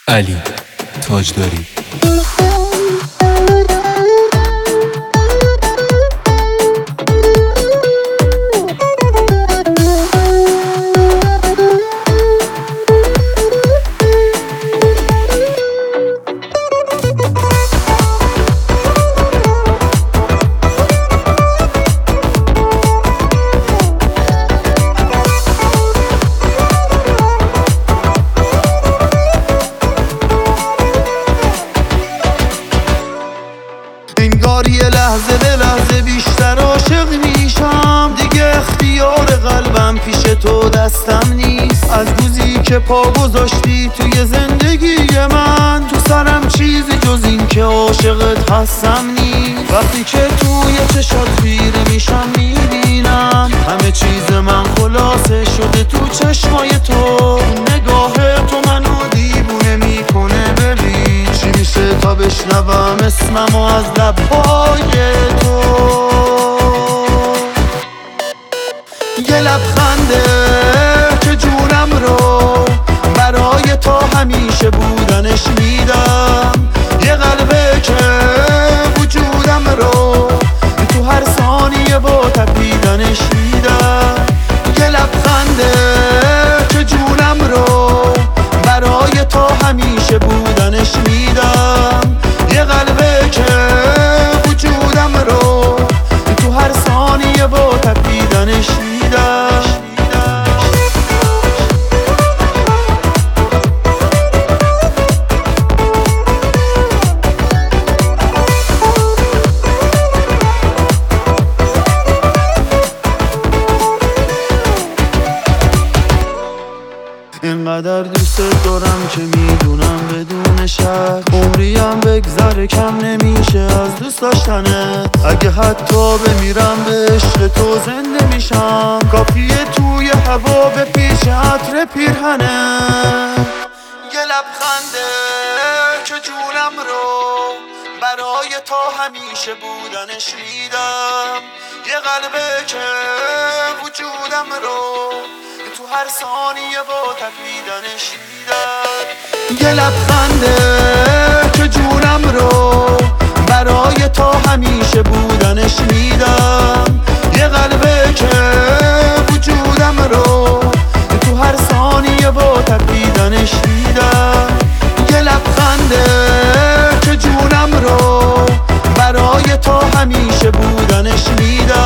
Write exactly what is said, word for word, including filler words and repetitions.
علی تاجداری. انگار یه لحظه به لحظه بیشتر عاشق میشم، دیگه اختیار قلبم پیش تو دستم نیست. از روزی که پا گذاشتی توی زندگی من، تو سرم چیزی جز این که عاشقت هستم نیست. وقتی که توی چشات خیره میشم میبینم همه چیز من خلاصه شده تو چشمای تو. نگاه تو منو دیوونه میکنه، ببین چی میشه تا بشنوم اسممو از لبهای تو. یه لبخنده که جونم رو برای تو همیشه بودنش میدم، یه قلبه که وجودم رو تو هر ثانیه با تپیدنش میدم. یه لبخنده که جونم رو برای تو همیشه بودنش میدم، یه قلبه که وجودم رو تو هر ثانیه با تپیدنش میدم. اینقدر دوست دارم که میدونم بدون شک عمریم بگذره کم نمیشه از دوست داشتنت. اگه حتی بمیرم به عشق تو زنده میشم، کافیه توی هوا به پیش عطر پیرهنت. یه لبخنده که جونم رو برای تو همیشه بودنش میدم، یه قلبه که وجودم رو تو هر ثانیه با تپیدنش میدم. یه لبخنده که جونم رو برای تو همیشه بودنش میدم، یه قلبه که وجودم رو تو هر ثانیه با تپیدنش میدم. یه لبخنده که جونم رو برای تو همیشه بودنش میدم،